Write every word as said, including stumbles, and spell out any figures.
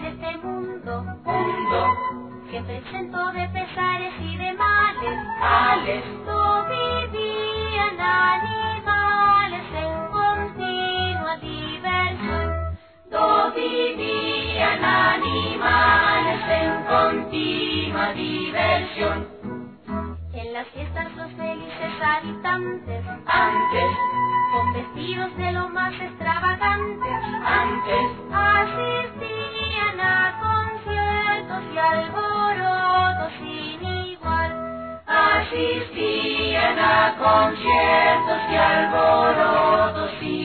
este mundo, mundo, siempre exento de pesares y de males, males. No vivían animales en continua diversión, no vivían animales en continua diversión. En las fiestas los felices habitantes, antes, con vestidos de lo más extravagantes, antes, asistían a conciertos y alborotos sin igual, asistían a conciertos y alborotos sin